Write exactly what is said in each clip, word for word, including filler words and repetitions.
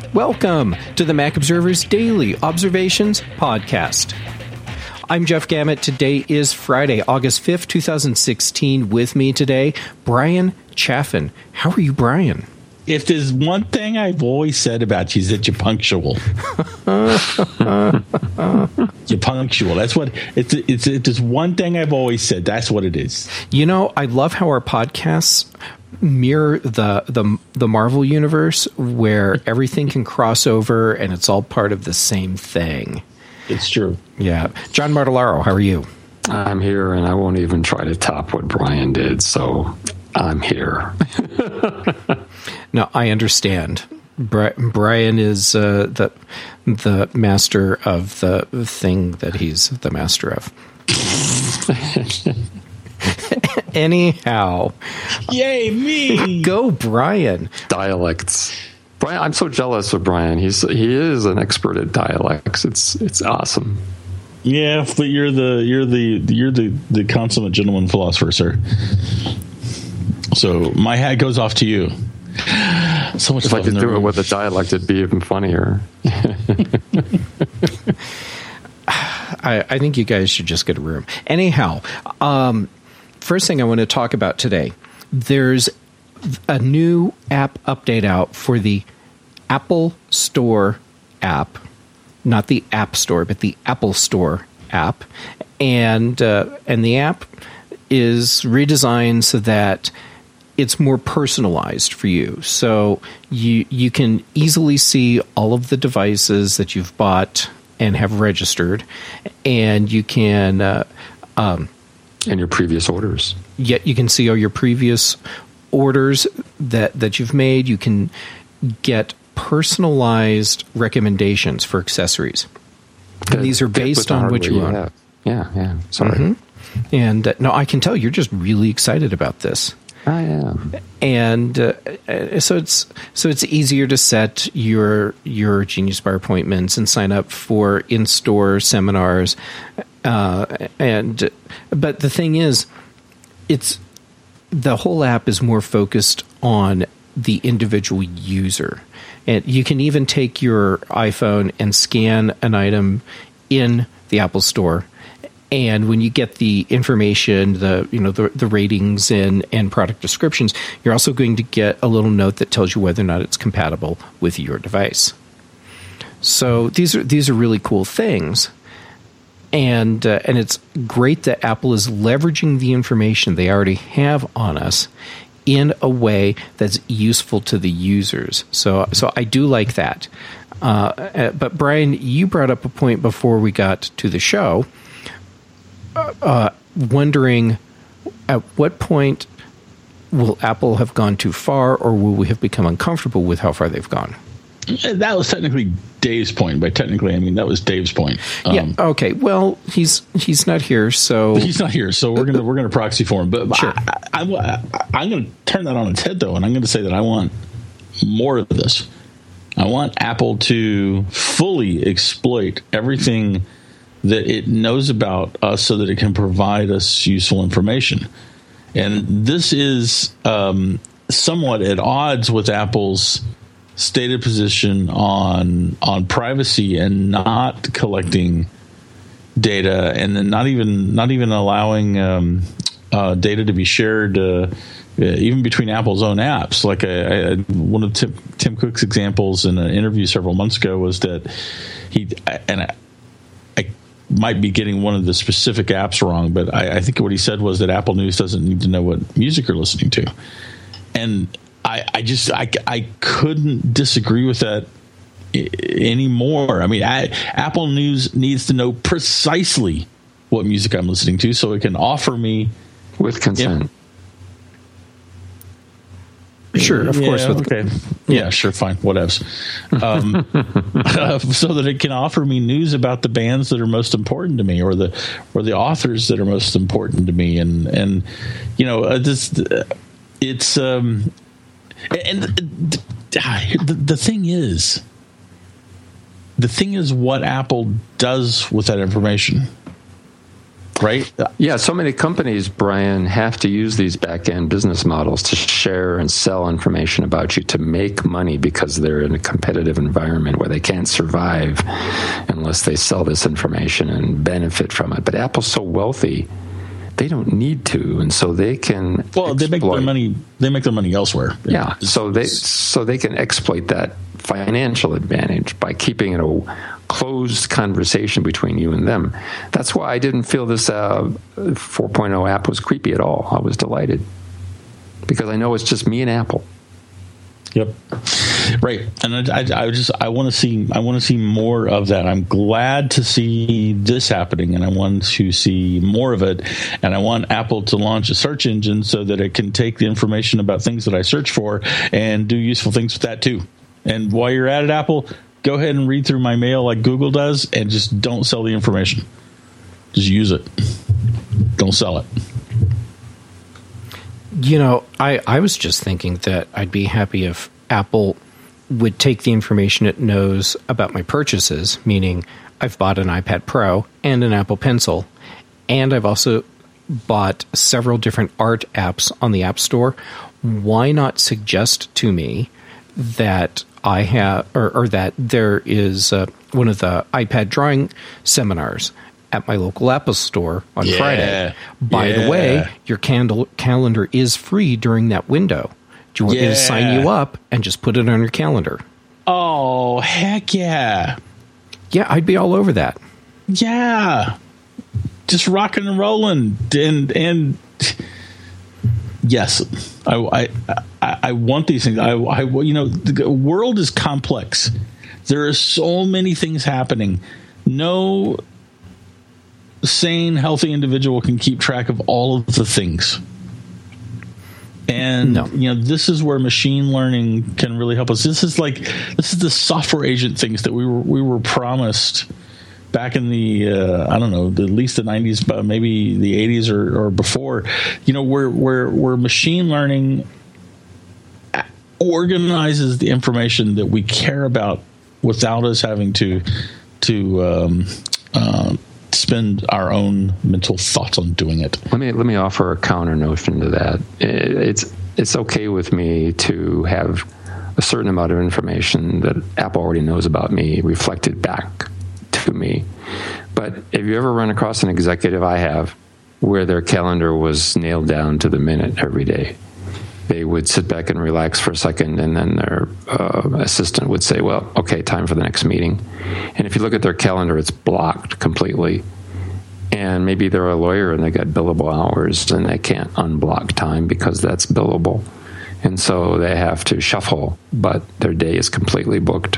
Welcome to the Mac Observer's Daily Observations Podcast. I'm Jeff Gamet. Today is Friday, August fifth, twenty sixteen. With me today, Brian Chaffin. How are you, Brian? If there's one thing I've always said about you is that you're punctual. You're punctual. That's what it's. It's. If there's one thing I've always said, that's what it is. You know, I love how our podcasts mirror the the the Marvel universe, where everything can cross over and it's all part of the same thing. It's true. Yeah, John Martellaro, how are you? I'm here, and I won't even try to top what Brian did. So I'm here. No, I understand. Bri- Brian is uh, the the master of the thing that he's the master of. Anyhow, yay me! Go, Brian. Dialects. Brian, I'm so jealous of Brian. He's he is an expert at dialects. It's it's awesome. Yeah, but you're the you're the you're the, the consummate gentleman philosopher, sir. So my hat goes off to you. So much if I could do it with a dialect, it'd be even funnier. I, I think you guys should just get a room. Anyhow, um, first thing I want to talk about today, there's a new app update out for the Apple Store app, not the App Store, but the Apple Store app, and uh, and the app is redesigned so that it's more personalized for you. So you you can easily see all of the devices that you've bought and have registered, and you can uh, um, and your previous orders. Yet you can see all your previous orders that that you've made. You can get personalized recommendations for accessories. And these are based on what you want. Yeah, yeah. Sorry. Mm-hmm. And uh, no, I can tell you're just really excited about this. I am. And uh, so it's so it's easier to set your your Genius Bar appointments and sign up for in-store seminars. Uh, and but the thing is, it's the whole app is more focused on the individual user. And you can even take your iPhone and scan an item in the Apple Store. And when you get the information, the you know the, the ratings and, and product descriptions, you're also going to get a little note that tells you whether or not it's compatible with your device. So these are these are really cool things, and uh, and it's great that Apple is leveraging the information they already have on us in a way that's useful to the users. So so I do like that. Uh, but Brian, you brought up a point before we got to the show. Uh, wondering at what point will Apple have gone too far, or will we have become uncomfortable with how far they've gone? That was technically Dave's point. By technically, I mean that was Dave's point. Um, yeah. Okay. Well, he's he's not here, so he's not here. So we're gonna we're gonna proxy for him. But sure. I, I, I, I'm gonna turn that on its head, though, and I'm gonna say that I want more of this. I want Apple to fully exploit everything that it knows about us so that it can provide us useful information. And this is um, somewhat at odds with Apple's stated position on on privacy and not collecting data, and then not even not even allowing um, uh, data to be shared uh, even between Apple's own apps. Like a, a, one of Tim, Tim Cook's examples in an interview several months ago was that he and I, I might be getting one of the specific apps wrong, but I, I think what he said was that Apple News doesn't need to know what music you're listening to. And I, I just I, I couldn't disagree with that anymore. I mean, I, Apple News needs to know precisely what music I'm listening to so it can offer me with consent. If, Sure, of yeah, course. With okay. Yeah, yeah, sure, fine, whatevs. Um, uh, so that it can offer me news about the bands that are most important to me, or the or the authors that are most important to me, and and you know, uh, this uh, it's um, and the, the the thing is, the thing is what Apple does with that information. right? Yeah, so many companies, Brian, have to use these back-end business models to share and sell information about you to make money because they're in a competitive environment where they can't survive unless they sell this information and benefit from it. But Apple's so wealthy, they don't need to, and so they can well, they make exploit. their money. They make their money elsewhere. Yeah, so they so they can exploit that financial advantage by keeping it a closed conversation between you and them. That's why I didn't feel this uh, four point oh app was creepy at all. I was delighted because I know it's just me and Apple. Yep. Right. And I, I, I just I want to see I want to see more of that. I'm glad to see this happening, and I want to see more of it. And I want Apple to launch a search engine so that it can take the information about things that I search for and do useful things with that too. And while you're at it, Apple, go ahead and read through my mail like Google does, and just don't sell the information. Just use it. Don't sell it. You know, I, I was just thinking that I'd be happy if Apple would take the information it knows about my purchases, meaning I've bought an iPad Pro and an Apple Pencil, and I've also bought several different art apps on the App Store. Why not suggest to me that I have, or, or that there is uh, one of the iPad drawing seminars at my local Apple store on yeah. Friday. By yeah. the way, your candle calendar is free during that window. Do you want yeah. me to sign you up and just put it on your calendar? Oh, heck yeah. Yeah, I'd be all over that. Yeah. Just rocking and rolling. And, and yes, I, I, I, I want these things. I, I, you know, the world is complex. There are so many things happening. No sane, healthy individual can keep track of all of the things. And, no. you know, this is where machine learning can really help us. This is like, this is the software agent things that we were, we were promised back in the, uh, I don't know, at least the nineties, but maybe the eighties or, or before, you know, where, where, where machine learning organizes the information that we care about without us having to, to, um, uh, spend our own mental thoughts on doing it. Let me let me offer a counter notion to that. It's it's okay with me to have a certain amount of information that Apple already knows about me reflected back to me. But have you ever run across an executive, I have, where their calendar was nailed down to the minute every day? They would sit back and relax for a second, and then their uh, assistant would say, well, okay, time for the next meeting. And if you look at their calendar, it's blocked completely. And maybe they're a lawyer and they got billable hours and they can't unblock time because that's billable. And so they have to shuffle, but their day is completely booked.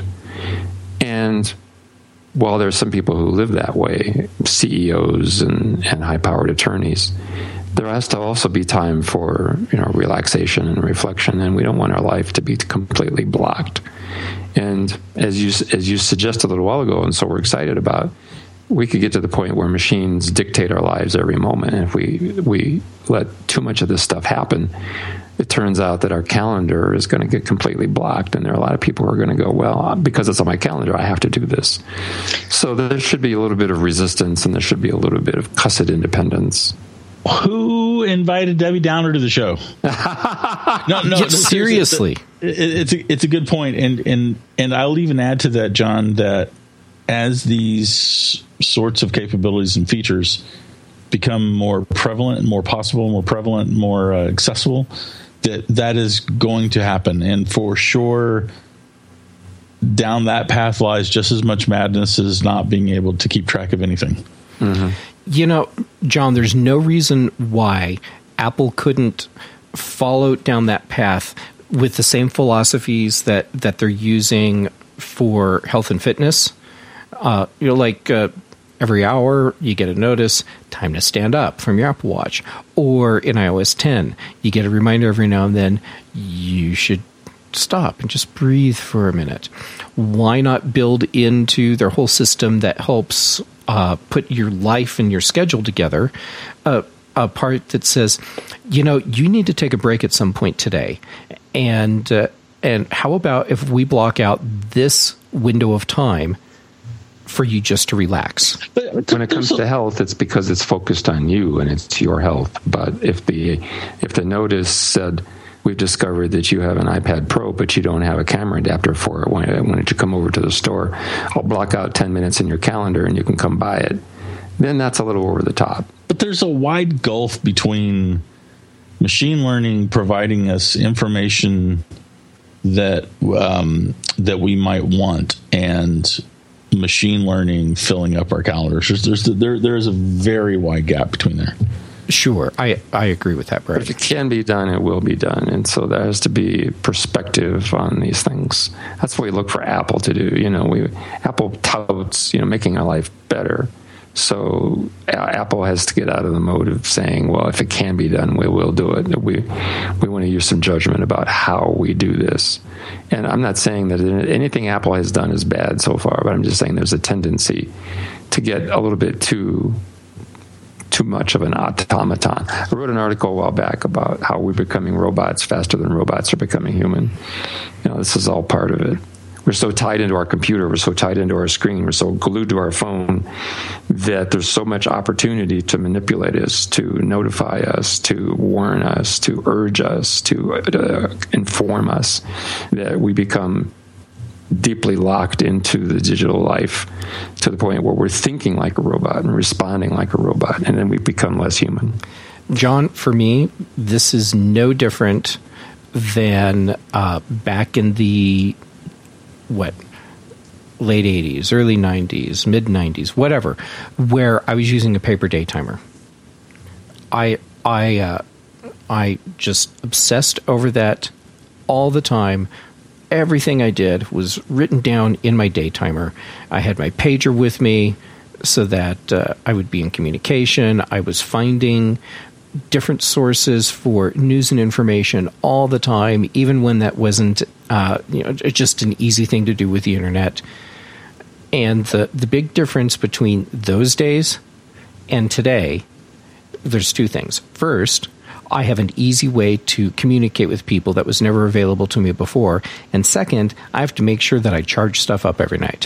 And while there's some people who live that way, C E Os and, and high-powered attorneys, there has to also be time for, you know, relaxation and reflection, and we don't want our life to be completely blocked. And as you as you suggested a little while ago, and so we're excited about, we could get to the point where machines dictate our lives every moment. And if we we let too much of this stuff happen, it turns out that our calendar is going to get completely blocked, and there are a lot of people who are going to go, well, because it's on my calendar, I have to do this. So there should be a little bit of resistance, and there should be a little bit of cussed independence. Who invited Debbie Downer to the show? no, no, yeah, seriously, it, it's a, it's a good point, and and and I'll even add to that, John, that as these sorts of capabilities and features become more prevalent and more possible, more prevalent, more uh, accessible, that that is going to happen, and for sure, down that path lies just as much madness as not being able to keep track of anything. Mm-hmm. You know, John, there's no reason why Apple couldn't follow down that path with the same philosophies that, that they're using for health and fitness. Uh, you know, like uh, every hour you get a notice, time to stand up from your Apple Watch. Or in i O S ten, you get a reminder every now and then, you should stop and just breathe for a minute. Why not build into their whole system that helps uh, put your life and your schedule together uh, a part that says, you know, you need to take a break at some point today. And, uh, and how about if we block out this window of time for you just to relax. But when it comes to health, it's because it's focused on you and it's your health. But if the if the notice said, we've discovered that you have an iPad Pro, but you don't have a camera adapter for it, why don't you come over to the store? I'll block out ten minutes in your calendar and you can come buy it. Then that's a little over the top. But there's a wide gulf between machine learning providing us information that um, that we might want and machine learning filling up our calendars. There's, there's there there is a very wide gap between there. Sure, I I agree with that, Brad. But if it can be done, it will be done, and so there has to be perspective on these things. That's what we look for Apple to do. You know, we Apple touts you know making our life better. So Apple has to get out of the mode of saying, well, if it can be done, we will do it. We we want to use some judgment about how we do this. And I'm not saying that anything Apple has done is bad so far, but I'm just saying there's a tendency to get a little bit too too much of an automaton. I wrote an article a while back about how we're becoming robots faster than robots are becoming human. You know, this is all part of it. We're so tied into our computer, we're so tied into our screen, we're so glued to our phone that there's so much opportunity to manipulate us, to notify us, to warn us, to urge us, to uh, inform us, that we become deeply locked into the digital life to the point where we're thinking like a robot and responding like a robot, and then we become less human. John, for me, this is no different than uh, back in the what late eighties, early nineties, mid nineties, whatever, where I was using a paper day timer. I I uh, I just obsessed over that all the time. Everything I did was written down in my day timer. I had my pager with me so that uh, I would be in communication. I was finding different sources for news and information all the time, even when that wasn't uh, you know, just an easy thing to do with the internet. And the, the big difference between those days and today, there's two things. First, I have an easy way to communicate with people that was never available to me before. And second, I have to make sure that I charge stuff up every night.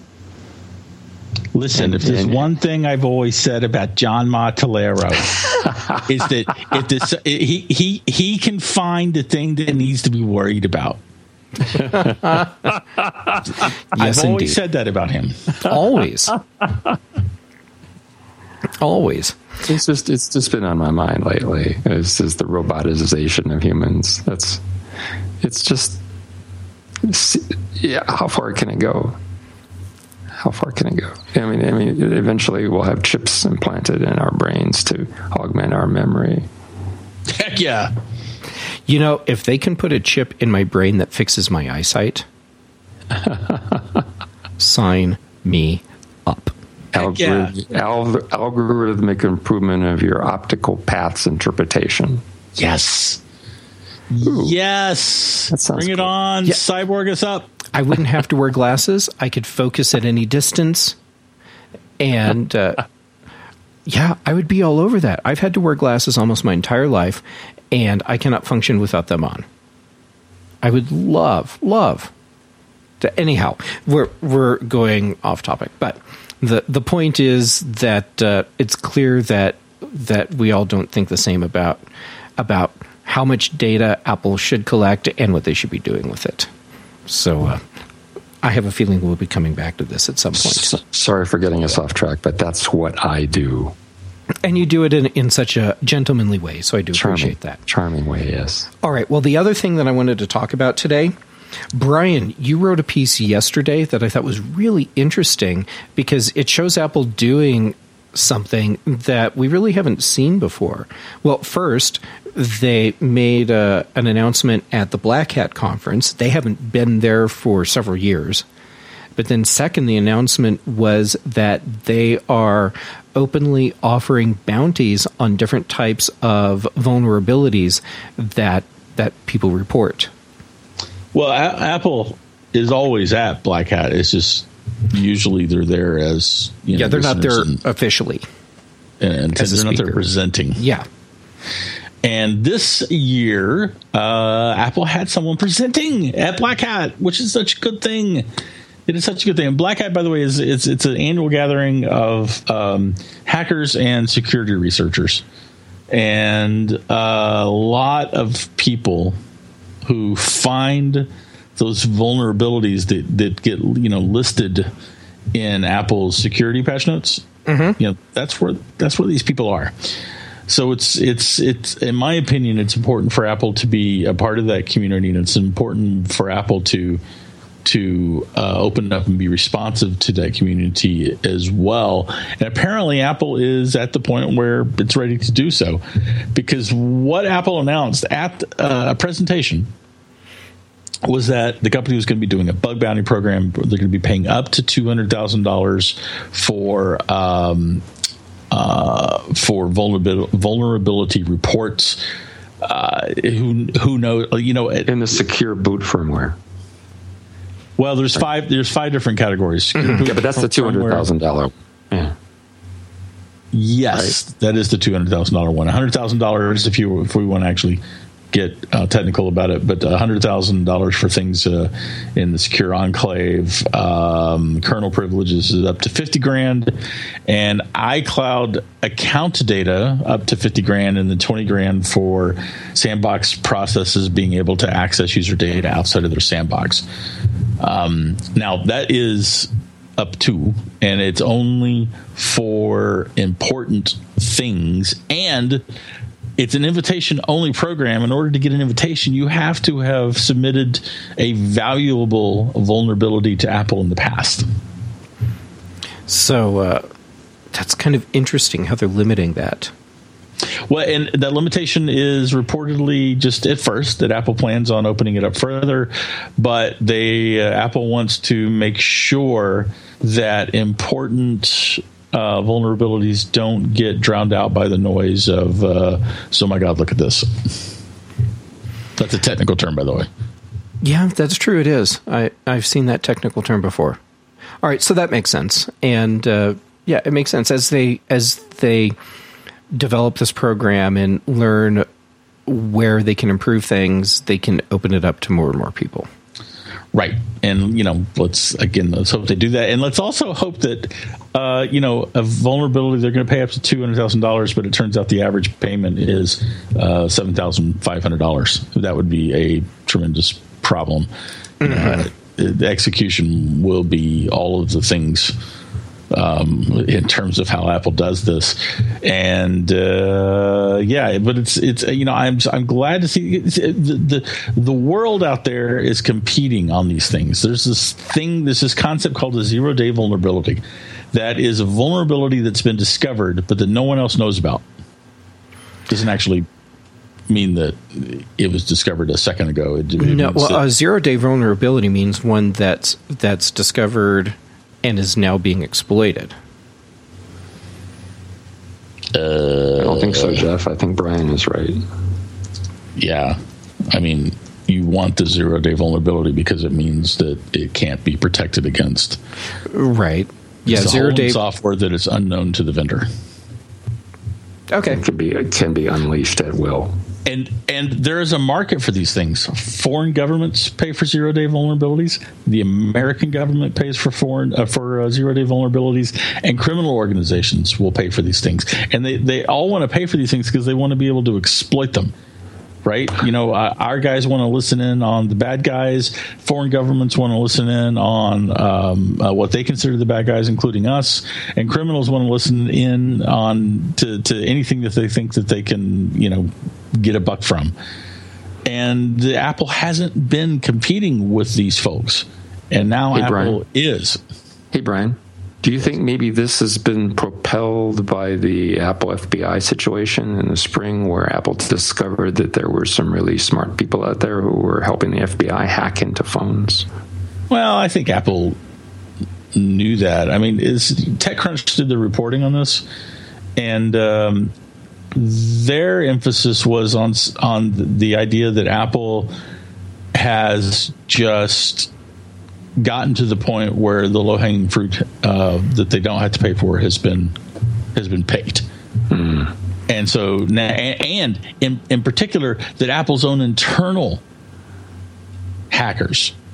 Listen, if there's one thing I've always said about John Martellero is that if this, he he he can find the thing that needs to be worried about. Yes, I've always indeed. said that about him. Always. Always. It's just it's just been on my mind lately. It's just the robotization of humans. That's it's just yeah. How far can it go? How far can it go? I mean, I mean, eventually we'll have chips implanted in our brains to augment our memory. Heck yeah! You know, if they can put a chip in my brain that fixes my eyesight, sign me up. Algorithm, yeah. al- algorithmic improvement of your optical paths interpretation. Yes. Ooh, yes. that sounds Bring it cool. on. Yeah. Cyborg us up. I wouldn't have to wear glasses. I could focus at any distance. And, uh, yeah, I would be all over that. I've had to wear glasses almost my entire life, and I cannot function without them on. I would love, love to. Anyhow, we're we're going off topic, but the the point is that uh, it's clear that that we all don't think the same about about how much data Apple should collect and what they should be doing with it. So uh, I have a feeling we'll be coming back to this at some point. S- sorry for getting us off track, but that's what I do. And you do it in, in such a gentlemanly way, so I do Charming, appreciate that. Charming way, yes. All right, well, the other thing that I wanted to talk about today, Brian, you wrote a piece yesterday that I thought was really interesting because it shows Apple doing something that we really haven't seen before. Well, first, they made a, an announcement at the Black Hat conference. They haven't been there for several years. But then second, the announcement was that they are openly offering bounties on different types of vulnerabilities that that people report. Well, a- Apple is always at Black Hat. It's just usually they're there as you know, Yeah, they're not there and, officially. and as a they're not there speaker. presenting. Yeah. And this year, uh, Apple had someone presenting at Black Hat, which is such a good thing. It is such a good thing. And Black Hat, by the way, is it's it's an annual gathering of um, hackers and security researchers, and a lot of people who find those vulnerabilities that, that get you know listed in Apple's security patch notes. Mm-hmm. You know, that's where that's where these people are. So it's it's it's in my opinion, it's important for Apple to be a part of that community, and it's important for Apple to. to uh, open up and be responsive to that community as well. And apparently Apple is at the point where it's ready to do so, because what Apple announced at uh, a presentation was that the company was going to be doing a bug bounty program. They're going to be paying up to two hundred thousand dollars for um, uh, for vulnerability, vulnerability reports. Uh, who who knows? You know, in the secure boot firmware. Well, there's five. There's five different categories. Mm-hmm. Yeah, but that's the two hundred thousand dollar. Yeah. Yes, right. That is the two hundred thousand dollar one. A hundred thousand dollars if you if we want to actually get uh, technical about it, but a hundred thousand dollars for things uh, in the secure enclave, um, kernel privileges is up to fifty grand, and iCloud account data up to fifty grand, and then twenty grand for sandbox processes being able to access user data outside of their sandbox. Um, now that is up to, and it's only for important things, and it's an invitation-only program. In order to get an invitation, you have to have submitted a valuable vulnerability to Apple in the past. So uh, that's kind of interesting how they're limiting that. Well, and that limitation is reportedly just at first that Apple plans on opening it up further, but they uh, Apple wants to make sure that important uh, vulnerabilities don't get drowned out by the noise of, uh, so my God, look at this. That's a technical term, by the way. Yeah, that's true. It is. I, I've seen that technical term before. All right, so that makes sense. And uh, yeah, it makes sense as they as they develop this program and learn where they can improve things, they can open it up to more and more people. Right. And, you know, let's, again, let's hope they do that. And let's also hope that, uh, you know, a vulnerability, they're going to pay up to two hundred thousand dollars, but it turns out the average payment is uh, seven thousand five hundred dollars. That would be a tremendous problem. Mm-hmm. Uh, the execution will be all of the things Um, in terms of how Apple does this, and uh, yeah, but it's it's you know I'm I'm glad to see it's, it, the, the the world out there is competing on these things. There's this thing, there's this concept called a zero day vulnerability, that is a vulnerability that's been discovered but that no one else knows about. Doesn't actually mean that it was discovered a second ago. It, it no, well, that, a zero day vulnerability means one that's that's discovered and is now being exploited. Uh, I don't think so, Jeff. I think Brian is right. Yeah. I mean, you want the zero-day vulnerability because it means that it can't be protected against. Right. Yeah, it's zero-day software that is unknown to the vendor. Okay. It can be, it can be unleashed at will. And and there is a market for these things. Foreign governments pay for zero-day vulnerabilities. The American government pays for foreign uh, for uh, zero-day vulnerabilities, and criminal organizations will pay for these things. And they, they all want to pay for these things because they want to be able to exploit them, right? You know, uh, our guys want to listen in on the bad guys. Foreign governments want to listen in on um, uh, what they consider the bad guys, including us. And criminals want to listen in on to, to anything that they think that they can, you know, get a buck from. And the Apple hasn't been competing with these folks, and now hey, Apple Brian. is. Hey, Brian, do you think maybe this has been propelled by the Apple F B I situation in the spring, where Apple discovered that there were some really smart people out there who were helping the F B I hack into phones? Well, I think Apple knew that. I mean, is TechCrunch did the reporting on this, and um, their emphasis was on on the idea that Apple has just gotten to the point where the low-hanging fruit uh, that they don't have to pay for has been has been paid. Mm. And so now, and in, in particular, that Apple's own internal hackers, the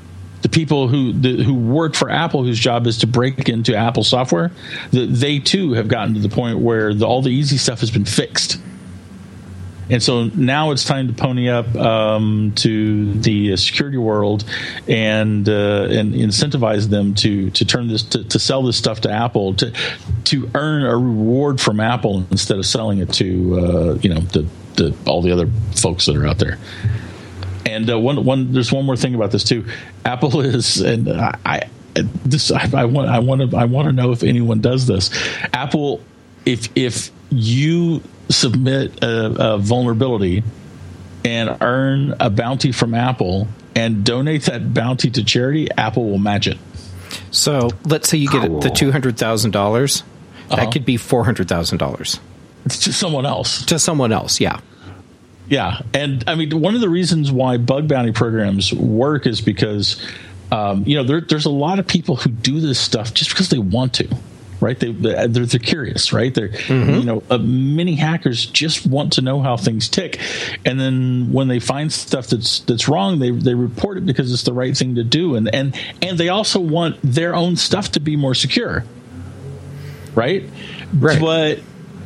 people who the, who work for Apple, whose job is to break into Apple software, the, they too have gotten to the point where the, all the easy stuff has been fixed. And so now it's time to pony up um, to the security world and uh, and incentivize them to to turn this to, to sell this stuff to Apple to to earn a reward from Apple instead of selling it to uh, you know the, the all the other folks that are out there. And uh, one one there's one more thing about this too. Apple is and I, I this I, I want I want to I want to know if anyone does this. Apple, if if you submit a, a vulnerability and earn a bounty from Apple and donate that bounty to charity, Apple will match it. So let's say you get cool. the two hundred thousand dollars. That uh-huh. could be four hundred thousand dollars. It's to someone else. To someone else, yeah. Yeah. And I mean, one of the reasons why bug bounty programs work is because, um, you know, there, there's a lot of people who do this stuff just because they want to. Right, they they're, they're curious. Right, they're mm-hmm. you know, uh, many hackers just want to know how things tick, and then when they find stuff that's that's wrong, they they report it because it's the right thing to do, and and and they also want their own stuff to be more secure. Right, right,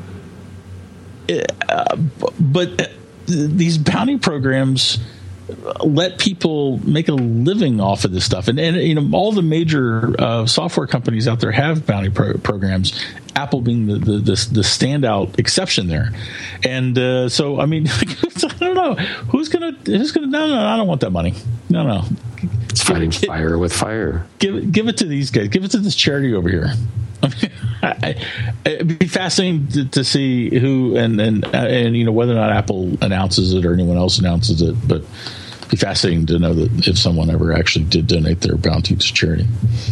but uh, but uh, these bounty programs let people make a living off of this stuff, and and you know all the major uh, software companies out there have bounty pro- programs. Apple being the, the the the standout exception there, and uh, so I mean I don't know who's gonna who's gonna no no I don't want that money no no it's fighting give, fire with fire. Give give it to these guys. Give it to this charity over here. I mean, I, it'd be fascinating to, to see who and and and you know whether or not Apple announces it or anyone else announces it, but it'd be fascinating to know that if someone ever actually did donate their bounty to charity.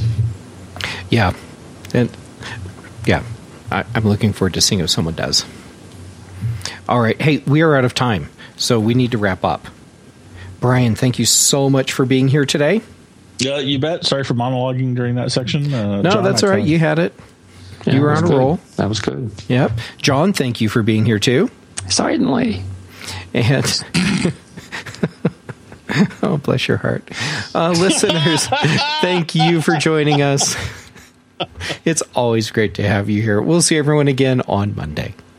Yeah, and yeah, I, I'm looking forward to seeing if someone does. All right, hey, we are out of time, so we need to wrap up. Brian, thank you so much for being here today. Yeah, you bet. Sorry for monologuing during that section. Uh, no, John, that's all right. You had it. Yeah, you were on a good. roll. That was good. Yep. John, thank you for being here too. Certainly. And oh, bless your heart. Uh, listeners, thank you for joining us. It's always great to have you here. We'll see everyone again on Monday.